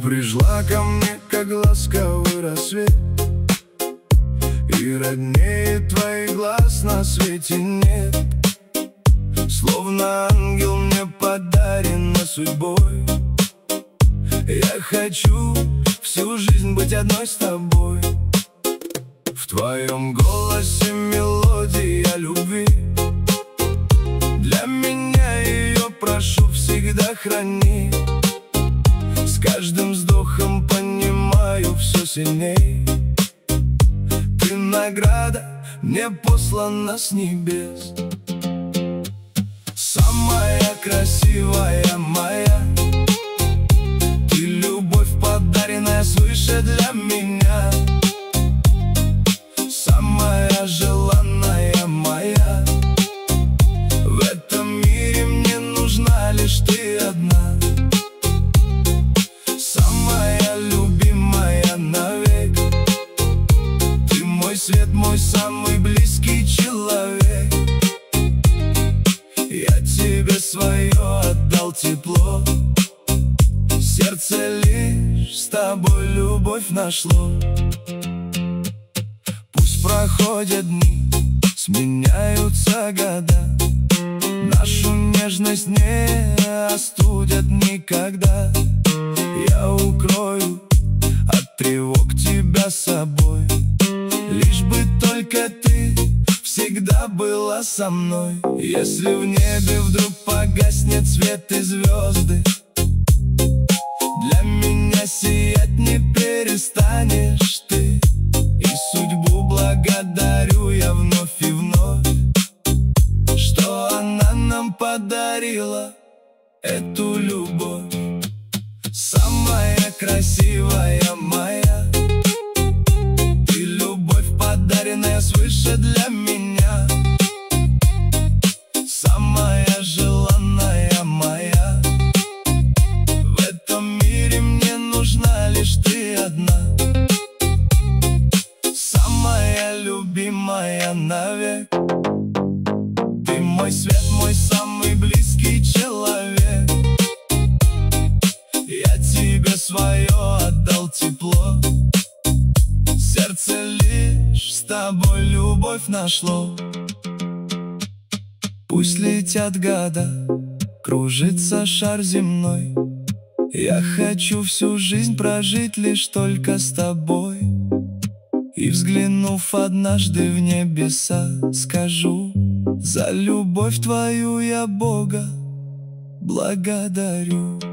пришла ко мне, как ласковый рассвет, и роднее твоих глаз на свете нет. Словно ангел мне подарена судьбой. Я хочу всю жизнь быть одной с тобой. В твоем голосе мелодия любви. Для меня ее прошу всегда храни. С каждым вздохом понимаю все сильней. Ты награда, мне послана с небес. Самая красивая моя, ты любовь, подаренная свыше для меня. Самая желанная моя, в этом мире мне нужна лишь ты одна. Самая любимая навек, ты мой свет, мой самый близкий человек. Я тебе свое отдал тепло, сердце лишь с тобой любовь нашло. Пусть проходят дни, сменяются года, нашу нежность не остудят никогда. Я укрою от тревог тебя собой, лишь бы только ты всегда была со мной. Если в небе вдруг погаснет свет и звезды, для меня сиять не перестанешь ты. И судьбу благодарю я вновь и вновь, что она нам подарила эту любовь. Самая красивая моя, ты любовь, подаренная свыше для меня. Самая желанная моя, в этом мире мне нужна лишь ты одна. Самая любимая навек, ты мой свет, мой самый близкий человек. Я тебе свое отдал тепло, сердце лишь с тобой любовь нашло. Пусть летят года, кружится шар земной, я хочу всю жизнь прожить лишь только с тобой. И взглянув однажды в небеса, скажу: за любовь твою я Бога благодарю.